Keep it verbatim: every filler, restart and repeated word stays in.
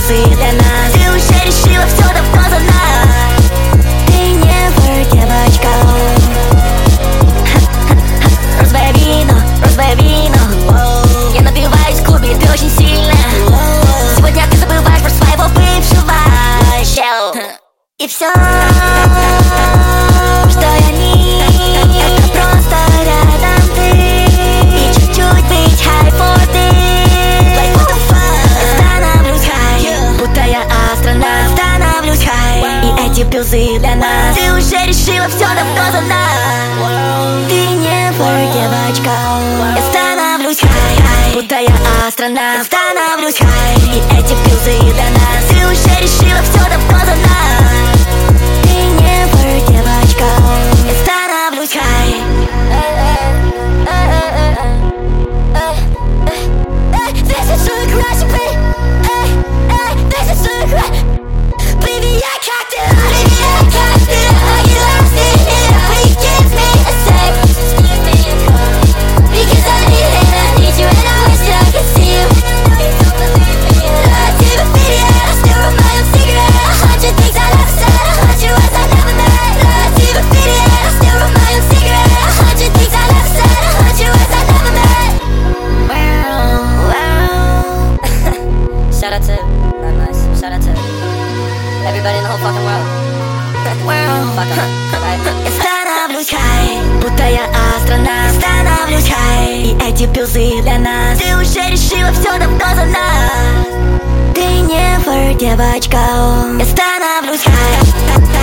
пилзы для нас. Ты уже решила все давно за нас. Ты не вор, девочка. Розовое вино, розовое вино. Я напиваюсь в клубе, ты очень сильно. Сегодня ты забываешь про своего бывшего. И все, что я не, это просто рядом ты. И чуть-чуть быть high for this. Like what the fuck. Я становлюсь high, будто я астронавт. Становлюсь high, и эти пилзы для нас. Ты уже решила все давно за нас. Ты не вор, девочка. Я становлюсь high, будто я астронавт. Становлюсь high, и эти пилзы для нас. Ты уже решила все давно за нас. Everybody in the whole fucking world. Fuck 'em. Я становлюсь high, будто я астронавт. Становлюсь high, и эти пилзы для нас. Ты уже решила все давно за нас. Ты не вор, девочка. Я становлюсь high.